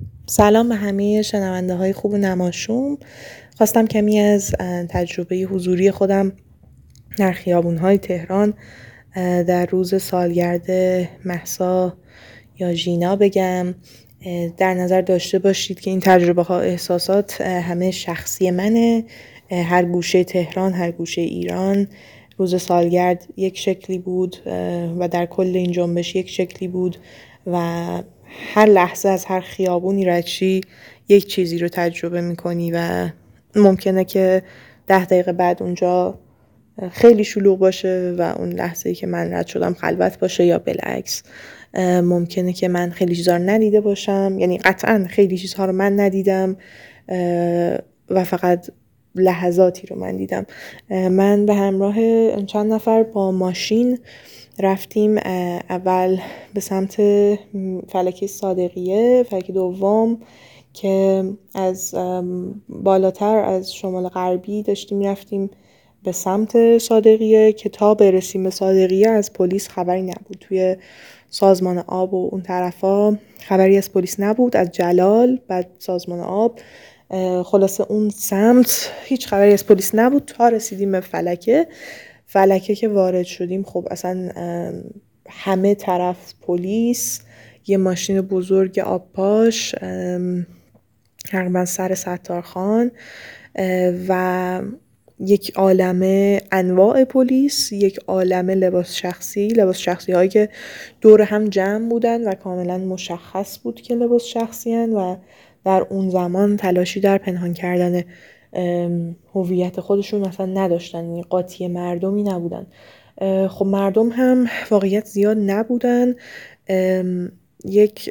سلام به همه شنونده های خوب نماشوم. خواستم کمی از تجربه حضوری خودم در خیابون های تهران در روز سالگرد مهسا یا ژینا بگم. در نظر داشته باشید که این تجربه ها احساسات همه شخصی منه. هر گوشه تهران، هر گوشه ایران روز سالگرد یک شکلی بود و در کل این جنبش یک شکلی بود و هر لحظه از هر خیابونی رد شی یک چیزی رو تجربه میکنی و ممکنه که 10 دقیقه بعد اونجا خیلی شلوغ باشه و اون لحظه‌ای که من رد شدم خلوت باشه یا بالعکس. ممکنه که من خیلی چیزها رو ندیده باشم، یعنی قطعا خیلی چیزها رو من ندیدم و فقط لحظاتی رو من دیدم. من به همراه چند نفر با ماشین رفتیم اول به سمت فلکه صادقیه، فلک دوم که از بالاتر از شمال غربی داشتیم رفتیم به سمت صادقیه که تا برسیم به صادقیه از پلیس خبری نبود. توی سازمان آب و اون طرفا خبری از پلیس نبود، از جلال بعد سازمان آب، خلاصه اون سمت هیچ خبری از پلیس نبود تا رسیدیم به فلکه که وارد شدیم خب اصلا همه طرف پلیس، یه ماشین بزرگ آبپاش تقریبا سر ستارخان و یک عالمه انواع پلیس، یک عالمه لباس شخصی هایی که دور هم جمع بودن و کاملا مشخص بود که لباس شخصی هن و در اون زمان تلاشی در پنهان کردن هویت خودشون مثلا نداشتن، قاطی مردمی نبودن. خب مردم هم واقعیت زیاد نبودن. یک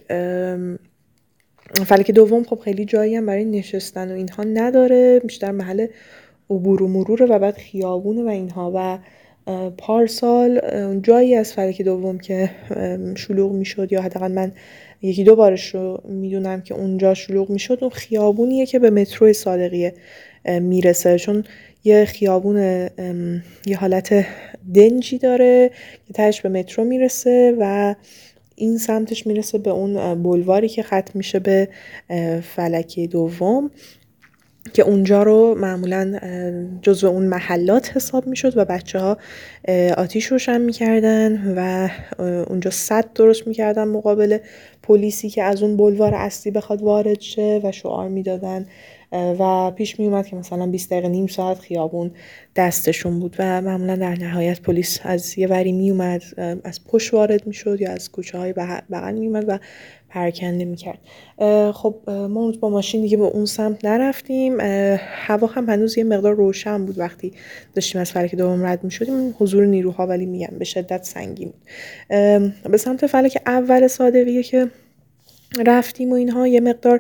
فلک دوم خب خیلی جایی هم برای نشستن و اینها نداره، بیشتر محل عبور و مروره و بعد خیابونه و اینها. و پارسال جایی از فلک دوم که شلوغ میشد یا حداقل من یکی دو بارش رو میدونم که اونجا شلوغ میشد، اون خیابونیه که به مترو صادقیه میرسه، چون یه خیابون یه حالت دنجی داره که تهش به مترو میرسه و این سمتش میرسه به اون بولواری که ختم میشه به فلک دوم که اونجا رو معمولا جزو اون محلات حساب میشد و بچه ها آتیش روشن میکردن و اونجا سد درست میکردن مقابل پلیسی که از اون بولوار اصلی بخواد وارد شه و شعار میدادن و پیش می اومد که مثلا 20 دقیقه نیم ساعت خیابون دستشون بود و معمولا در نهایت پلیس از یه وری می اومد، از پشت وارد میشد یا از کوچه های بغل می اومد و پراکنده میکرد. خب ما با ماشین دیگه به اون سمت نرفتیم. هوا هم هنوز یه مقدار روشن بود وقتی داشتیم از فلک دوم رد میشدیم، حضور نیروها ولی میگم به شدت سنگین بود. به سمت فلک اول صادقیه که رفتیم و اینها یه مقدار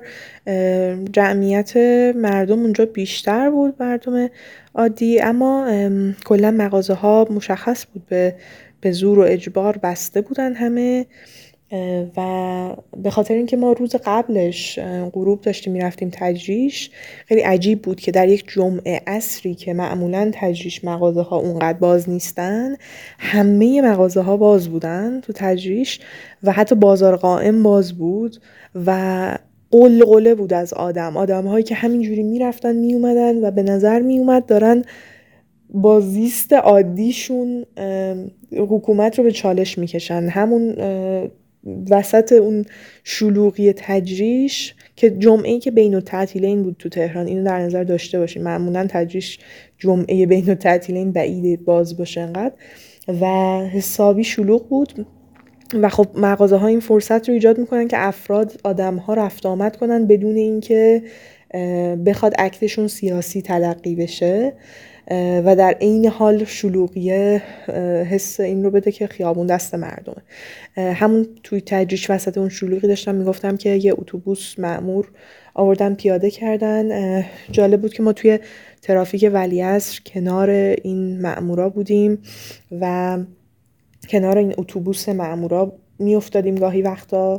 جمعیت مردم اونجا بیشتر بود، مردم عادی، اما کلا مغازه ها مشخص بود به زور و اجبار بسته بودن همه و به خاطر اینکه ما روز قبلش غروب داشتیم میرفتیم تجریش، خیلی عجیب بود که در یک جمعه عصری که معمولا تجریش مغازه ها اونقدر باز نیستن، همه مغازه ها باز بودن تو تجریش و حتی بازار قائم باز بود و قلقله بود از آدم هایی که همینجوری میرفتن میومدن و به نظر میومد دارن با زیست عادیشون حکومت رو به چالش میکشن. همون وسط اون شلوغی تجریش که جمعه‌ای که بین التعطیلین بود تو تهران، اینو در نظر داشته باشین، معمولا تجریش جمعه بین التعطیلین بعیده باز باشه انقدر و حسابی شلوغ بود و خب مغازه ها این فرصت رو ایجاد میکنن که افراد آدم ها رفت آمد کنن بدون اینکه بخواد اکتشون سیاسی تلقی بشه و در عین حال شلوغیه حس این رو بده که خیابون دست مردمه. همون توی تجریش وسط اون شلوغی داشتم میگفتم که یه اتوبوس مأمور آوردن پیاده کردن. جالب بود که ما توی ترافیک ولیعصر کنار این مأمورا بودیم و کنار این اتوبوس مأمورا میافتادیم گاهی وقتا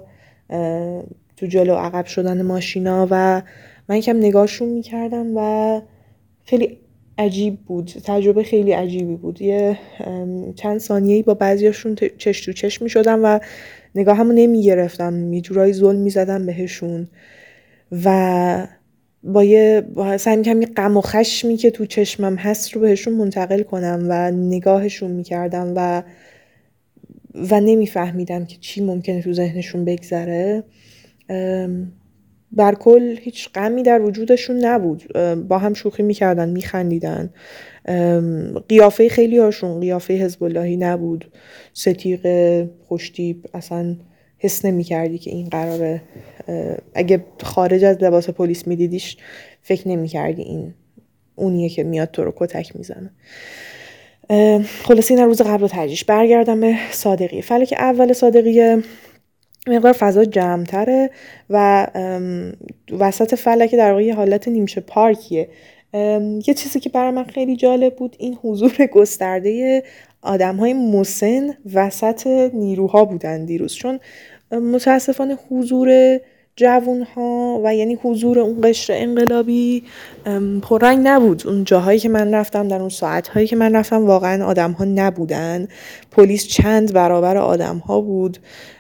تو جلو عقب شدن ماشینا و من یکم نگاهشون میکردم و خیلی عجیب بود، تجربه خیلی عجیبی بود. یه چند ثانیه‌ای با بعضیاشون چش تو چش میشدم و نگاهمو نمیگرفتم، یه جورایی ظلم میزدم بهشون و با سعی می‌کردم یه غم و خشمی که تو چشمم هست رو بهشون منتقل کنم و نگاهشون میکردم و نمیفهمیدم که چی ممکنه تو ذهنشون بگذره. برکل هیچ غمی در وجودشون نبود، با هم شوخی میکردن، میخندیدن. قیافه خیلی هاشون قیافه حزب اللهی نبود، ستیغ، خوشتیپ، اصلا حس نمی‌کردی که این قراره، اگه خارج از لباس پلیس میدیدیش فکر نمی‌کردی این اونیه که میاد تو رو کتک میزنه. خلاص این روز قبل رو ترجیح برگردم به صادقی. فلک اول صادقیه مقدار فضا جمع‌تره و وسط فلک در واقع یه حالت نیمچه پارکیه. یه چیزی که برای من خیلی جالب بود این حضور گسترده آدم‌های مسن وسط نیروها بودن دیروز، چون متاسفانه حضور جوان‌ها و یعنی حضور اون قشر انقلابی پررنگ نبود. اون جاهایی که من رفتم، در اون ساعت‌هایی که من رفتم، واقعا آدم‌ها نبودن. پلیس چند برابر آدم‌ها بود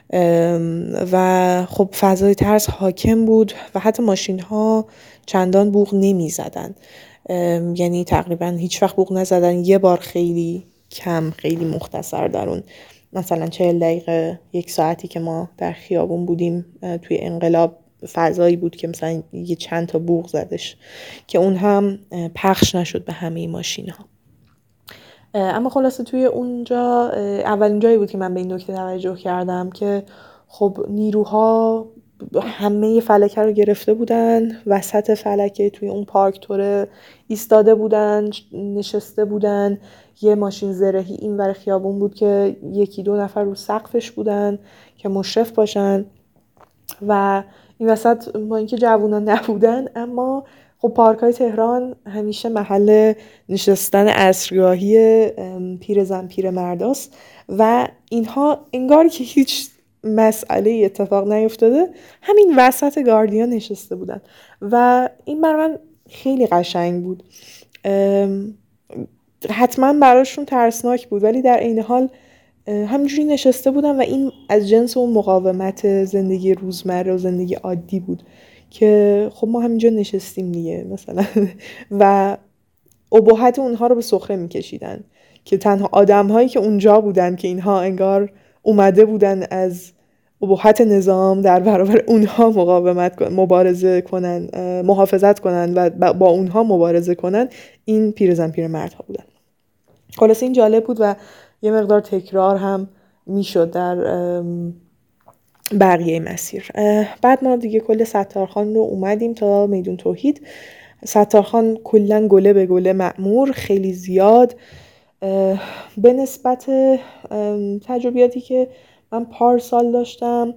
و خب فضای ترس حاکم بود و حتی ماشین‌ها چندان بوق نمی‌زدن، یعنی تقریبا هیچ وقت بوق نزدن. یه بار خیلی کم، خیلی مختصر، در اون مثلا 40 دقیقه، 1 ساعتی که ما در خیابون بودیم توی انقلاب، فضایی بود که مثلا یه چند تا بوق زدش که اون هم پخش نشد به همه ماشین‌ها. اما خلاصه توی اونجا اولین جایی بود که من به این نکته توجه کردم که خب نیروها همه فلکه رو گرفته بودن، وسط فلکه توی اون پارک توره ایستاده بودن، نشسته بودن. یه ماشین زرهی این ور خیابون بود که 1-2 نفر رو سقفش بودن که مشرف باشن و این وسط با اینکه جوونا نبودن، اما خب پارک‌های تهران همیشه محل نشستن عصرگاهی پیرزن پیرمرداست و اینها انگار که هیچ مسئله اتفاق نیفتاده همین وسط گاردیا نشسته بودن و این برای من خیلی قشنگ بود. حتما براشون ترسناک بود ولی در عین حال همینجوری نشسته بودن و این از جنس اون مقاومت زندگی روزمره و زندگی عادی بود که خب ما همینجا نشستیم دیگه مثلا و ابهت اونها رو به سخره میکشیدن که تنها آدم هایی که اونجا بودن که اینها انگار اومده بودن از ابهت نظام در برابر اونها مبارزه کنن، محافظت کنن و با اونها مبارزه کنن، این پیرزن پیرمردها بودن. خلاص این جالب بود و یه مقدار تکرار هم میشد در بقیه مسیر. بعد ما دیگه کل ستارخان رو اومدیم تا میدون توحید. ستارخان کلن گله به گله مأمور، خیلی زیاد. به نسبت تجربیاتی که من پارسال داشتم،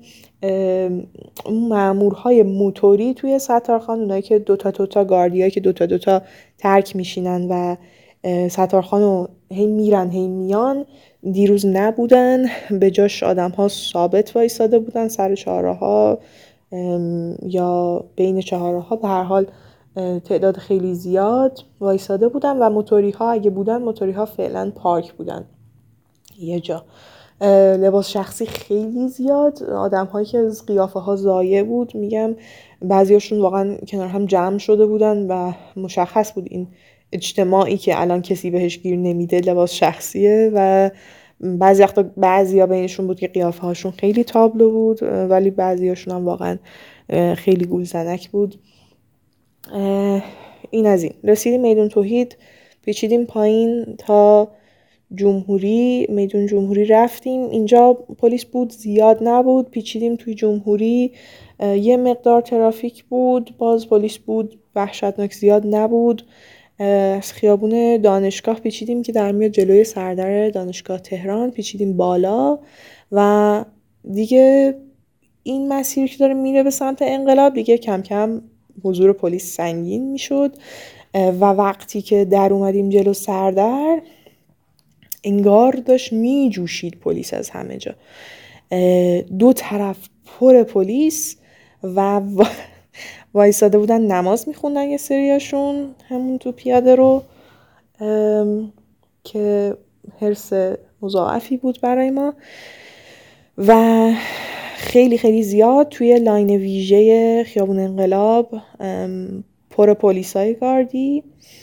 مأمورهای موتوری توی ستارخان، اونایی که دوتا گاردیایی که دوتا ترک میشینن و ستارخان رو هی میرن هی میان، دیروز نبودن. به جاش آدم ها ثابت وایساده بودن سر چهارراه یا بین چهارراه، به هر حال تعداد خیلی زیاد وایساده بودن و موتوری ها اگه بودن، موتوری ها فعلا پارک بودن یه جا. لباس شخصی خیلی زیاد، آدم هایی که از قیافه ها ضایع بود، میگم بعضیاشون واقعا کنار هم جمع شده بودن و مشخص بود این اجتماعی که الان کسی بهش گیر نمیده لباس شخصیه و بعضیا بینشون بود که قیافه هاشون خیلی تابلو بود ولی بعضیاشون هم واقعا خیلی گولزنک بود. این از این. رسیدیم میدون توحید، پیچیدیم پایین تا جمهوری. میدون جمهوری رفتیم، اینجا پلیس بود زیاد نبود. پیچیدیم توی جمهوری، یه مقدار ترافیک بود، باز پلیس بود وحشتناک زیاد نبود. از خیابون دانشگاه پیچیدیم که در میاد جلوی سردر دانشگاه تهران، پیچیدیم بالا و دیگه این مسیر که داره میره به سمت انقلاب دیگه کم کم حضور پلیس سنگین میشد و وقتی که در اومدیم جلو سردر انگار داشت میجوشید پلیس از همه جا، 2 طرف پر پلیس و وایساده بودن نماز میخوندن یه سریاشون همون تو پیاده رو که حرص مضاعفی بود برای ما و خیلی خیلی زیاد توی لاین ویژه خیابون انقلاب پر پلیسای گاردی،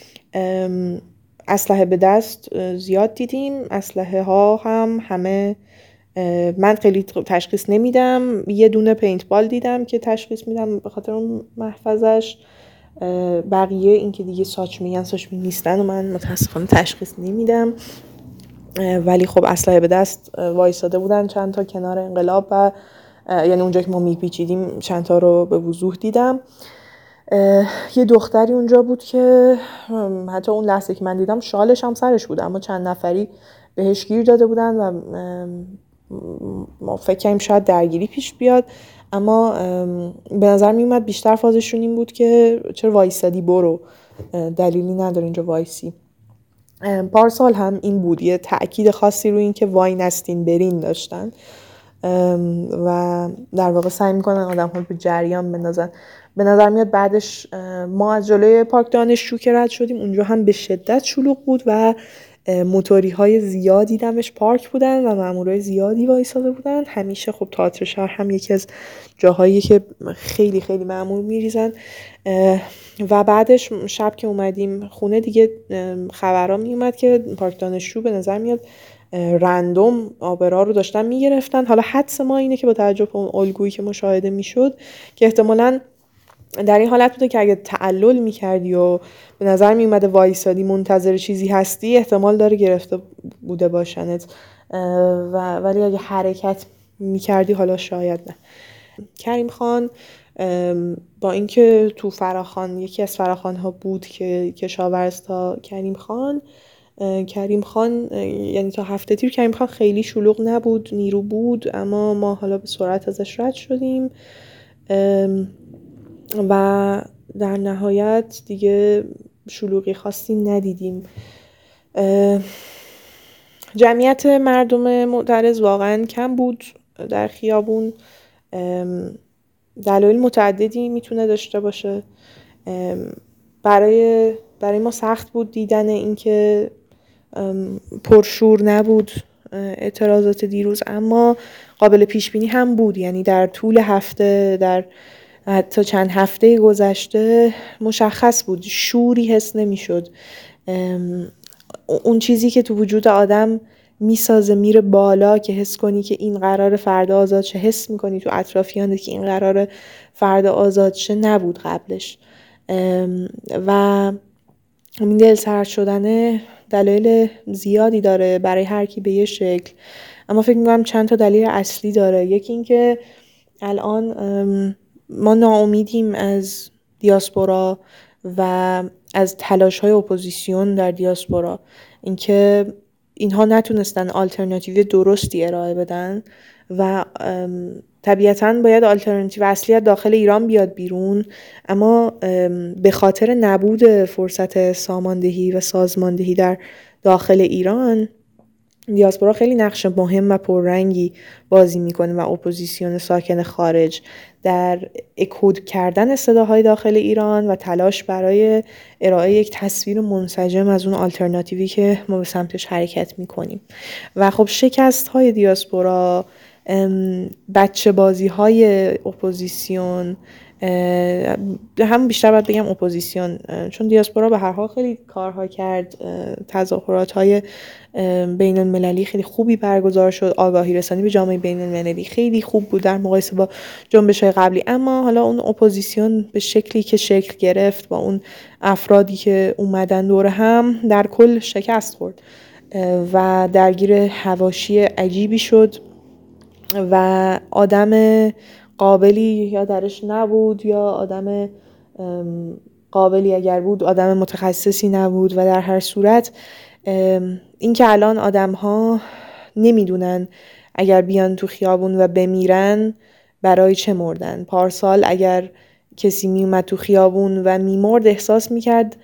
اسلحه به دست زیاد دیدیم. اسلحه ها هم همه من خیلی تشخیص نمیدم، یه دونه پینت بال دیدم که تشخیص میدم به خاطر اون محفظش، بقیه این که دیگه ساچ میگن ساچ نیستن و من متاسفانه تشخیص نمیدم. ولی خب اسلحه به دست وایساده بودن چند تا کنار انقلاب و یعنی اونجا که ما میپیچیدیم چند تا رو به وضوح دیدم. یه دختری اونجا بود که حتی اون لحظه که من دیدم شالش هم سرش بود، اما چند نفری بهش گیر داده بودن و ما فکر کنیم شاید درگیری پیش بیاد، اما به نظر می اومد بیشتر فازشون این بود که چرا وایسادی، برو، دلیلی نداره اینجا وایسی. پارسال هم این بود، یه تأکید خاصی روی این که وای نستین برین داشتن و در واقع سعی میکنن آدم ها به جریان بندازن. به نظر میاد بعدش ما از جلوی پارک دانشجو که رد شدیم اونجا هم به شدت شلوغ بود و موتوری های زیادی دمش پارک بودن و مامورای زیادی وایساده بودن. همیشه خب تئاتر شهر هم یکی از جاهایی که خیلی خیلی مامور میریزن و بعدش شب که اومدیم خونه دیگه خبرها میومد که پارک دانشجو به نظر میاد رندوم آبرا رو داشتن میگرفتن. حالا حدس ما اینه که با توجه به اون الگویی که مشاهده میشد که احتمالاً در این حالت بوده که اگه تعلل میکردی و به نظر میومده وایسادی منتظر چیزی هستی احتمال داره گرفته بوده باشنت، ولی اگه حرکت میکردی حالا شاید نه. کریم خان با اینکه تو فراخوان یکی از فراخوان‌ها بود که کشاورز تا کریم خان یعنی تا هفته تیر کریم خان خیلی شلوغ نبود، نیرو بود، اما ما حالا به سرعت ازش رد شدیم و در نهایت دیگه شلوغی خاصی ندیدیم. جمعیت مردم معترض واقعا کم بود در خیابون. دلایل متعددی میتونه داشته باشه. برای ما سخت بود دیدن اینکه پرشور نبود اعتراضات دیروز، اما قابل پیش بینی هم بود. یعنی در طول هفته، در حتی چند هفته گذشته مشخص بود، شوری حس نمیشد. اون چیزی که تو وجود آدم میسازه میره بالا که حس کنی که این قرار فردا آزاد شه، حس میکنی تو اطرافیانت که این قرار فردا آزاد شه، نبود قبلش. و این دل سرد شدنه دلایل زیادی داره برای هر کی به یه شکل، اما فکر میکنم چند تا دلیل اصلی داره. یکی این که الان ما ناامیدیم از دیاسپورا و از تلاش‌های اپوزیسیون در دیاسپورا، اینکه اینها نتونستن آلترناتیو درستی ارائه بدن و طبیعتاً باید آلترناتیو اصلی داخل ایران بیاد بیرون، اما به خاطر نبود فرصت ساماندهی و سازماندهی در داخل ایران دیاسپورا خیلی نقش مهم و پررنگی بازی میکنه و اپوزیسیون ساکن خارج در اکود کردن صداهای داخل ایران و تلاش برای ارائه یک تصویر منسجم از اون آلترناتیوی که ما به سمتش حرکت میکنیم. و خب شکست های دیاسپورا، بچه بازی های اپوزیسیون، هم بیشتر باید بگم اپوزیسیون، چون دیاسپورا به هر حال خیلی کارها کرد، تظاهرات های بین المللی خیلی خوبی برگزار شد، آگاهی رسانی به جامعه بین المللی خیلی خوب بود در مقایسه با جنبش های قبلی، اما حالا اون اپوزیسیون به شکلی که شکل گرفت با اون افرادی که اومدن دور هم در کل شکست خورد و درگیر حواشی عجیبی شد و آدم قابلی یا درش نبود، یا آدم قابلی اگر بود آدم متخصصی نبود. و در هر صورت این که الان آدم ها نمیدونن اگر بیان تو خیابون و بمیرن برای چه مردن. پارسال اگر کسی میومد تو خیابون و میمرد احساس میکرد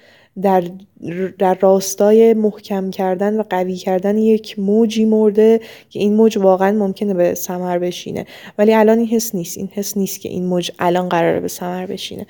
در راستای محکم کردن و قوی کردن یک موجی مرده که این موج واقعا ممکنه به ثمر بشینه، ولی الان این حس نیست که این موج الان قراره به ثمر بشینه.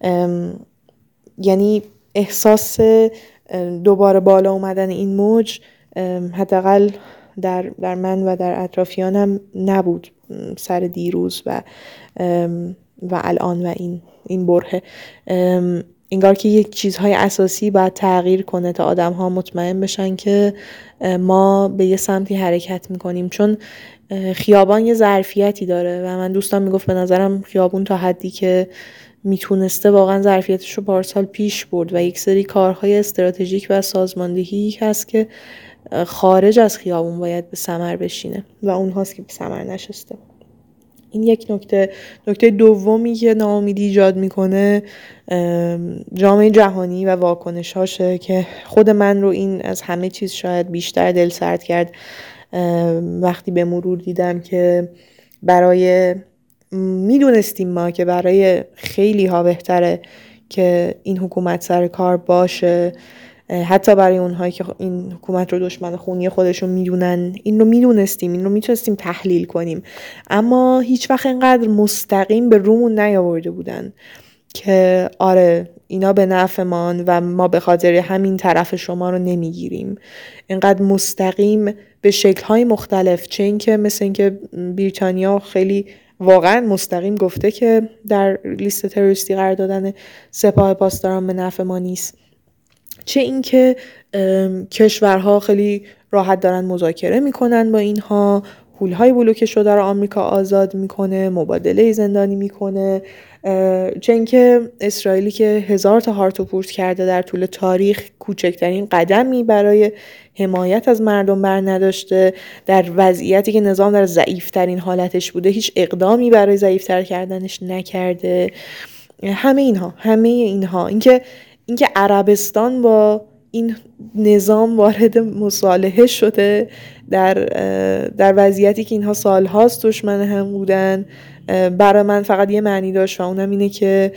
یعنی احساس دوباره بالا اومدن این موج حداقل در من و در اطرافیانم نبود. سر دیروز و الان و این بره. انگار که یک چیزهای اساسی باید تغییر کنه تا آدم ها مطمئن بشن که ما به یه سمتی حرکت میکنیم، چون خیابان یه ظرفیتی داره و من دوستم میگفت به نظرم خیابون تا حدی که میتونسته واقعا ظرفیتش رو پارسال پیش برد و یک سری کارهای استراتژیک و سازماندهی هست که خارج از خیابون باید به ثمر بشینه و اون هاست که به ثمر نشسته. این یک نکته دومی که ناامیدی ایجاد میکنه جامعه جهانی و واکنشاشه که خود من رو این از همه چیز شاید بیشتر دل سرد کرد وقتی به مرور دیدم که میدونستیم ما که برای خیلی ها بهتره که این حکومت سر کار باشه، حتی برای اونهایی که این حکومت رو دشمن خونی خودشون میدونن. این رو میدونستیم، این رو میتونستیم تحلیل کنیم، اما هیچ وقت اینقدر مستقیم به رومون نیاورده بودن که آره اینا به نفعمان و ما به خاطر همین طرف شما رو نمیگیریم. اینقدر مستقیم به شکل‌های مختلف، چه این که مثل این که بریتانیا خیلی واقعا مستقیم گفته که در لیست تروریستی قرار دادن سپاه پاسداران به نفع ما نیست، چه این که کشورها خیلی راحت دارن مذاکره میکنن با اینها، پولهای بلوکه شده رو آمریکا آزاد میکنه، مبادله زندانی میکنه، چه این که اسرائیلی که 1000 تا هارت و پورت کرده در طول تاریخ کوچکترین قدمی برای حمایت از مردم بر نداشته، در وضعیتی که نظام در ضعیفترین حالتش بوده هیچ اقدامی برای ضعیفتر کردنش نکرده. همه اینها اینکه عربستان با این نظام وارد مصالحه شده در وضعیتی که اینها سالهاست دشمن هم بودن، برای من فقط یه معنی داشت و اونم اینه که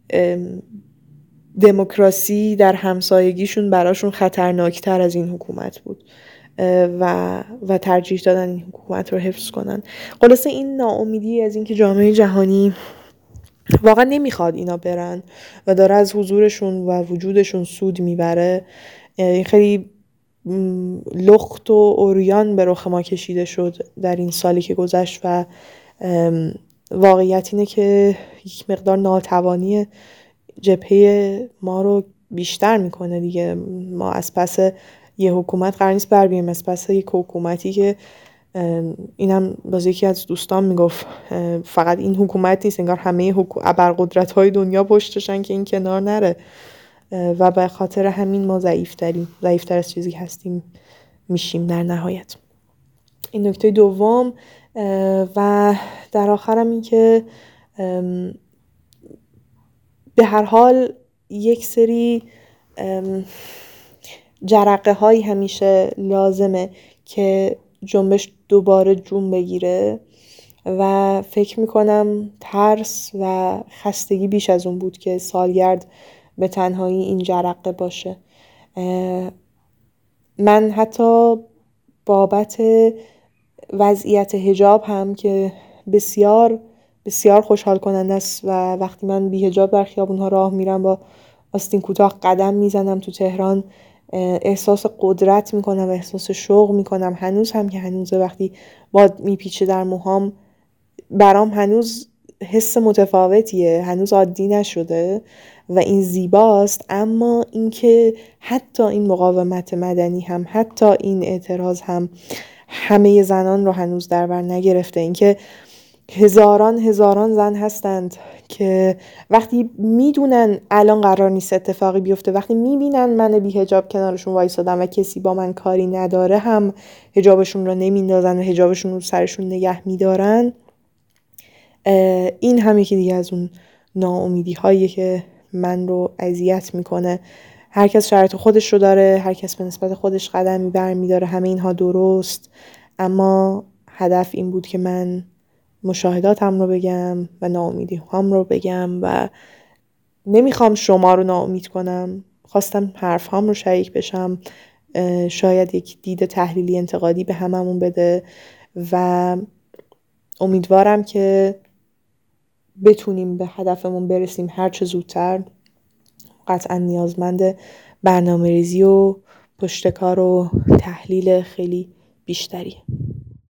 دموکراسی در همسایگیشون براشون خطرناکتر از این حکومت بود و ترجیح دادن این حکومت رو حفظ کنن. خلاصه این ناامیدی از اینکه جامعه جهانی واقعا نمیخواد اینا برن و داره از حضورشون و وجودشون سود میبره، خیلی لخت و عریان به رخ ما کشیده شد در این سالی که گذشت و واقعیت اینه که یک مقدار ناتوانی جبهه ما رو بیشتر میکنه دیگه. ما از پس یه حکومت قرار نیست بر بیایم، از پس یک حکومتی که اینم باز یکی از دوستان میگفت فقط این حکومت نیست، انگار همه ابرقدرت‌های دنیا پشتشن که این کنار نره و به خاطر همین ما ضعیفتر از چیزی هستیم میشیم در نهایت. این نکته دوم. و در آخرم این که به هر حال یک سری جرقه هایی همیشه لازمه که جنبش دوباره جون بگیره و فکر میکنم ترس و خستگی بیش از اون بود که سالگرد به تنهایی این جرقه باشه. من حتی بابت وضعیت حجاب هم که بسیار بسیار خوشحال کننده است و وقتی من بی حجاب در خیابون‌ها راه میرم با آستین کوتاه قدم میزنم تو تهران احساس قدرت میکنم و احساس شوق میکنم. هنوز هم که هنوز وقتی باد میپیچه در موهام برام هنوز حس متفاوتیه، هنوز عادی نشده و این زیباست. اما اینکه حتی این مقاومت مدنی هم، حتی این اعتراض هم همه زنان رو هنوز در بر نگرفته، اینکه هزاران زن هستند که وقتی میدونن الان قرار نیست اتفاقی بیفته، وقتی میبینن من بی حجاب کنارشون وایسادم و کسی با من کاری نداره، هم حجابشون رو نمیندازن و حجابشون رو سرشون نگه میدارن. این هم یکی دیگه از اون ناامیدی هاییه که من رو اذیت میکنه. هر کس شرایط خودش رو داره، هر کس به نسبت خودش قدمی برمیداره، همه اینها درست، اما هدف این بود که من مشاهداتم رو بگم و ناامیدی هم رو بگم و نمیخوام شما رو ناامید کنم، خواستم حرف هم رو شریک بشم، شاید یک دید تحلیلی انتقادی به هممون بده و امیدوارم که بتونیم به هدفمون برسیم هر چه زودتر. قطعا نیازمند برنامه‌ریزی و پشتکار و تحلیل خیلی بیشتری.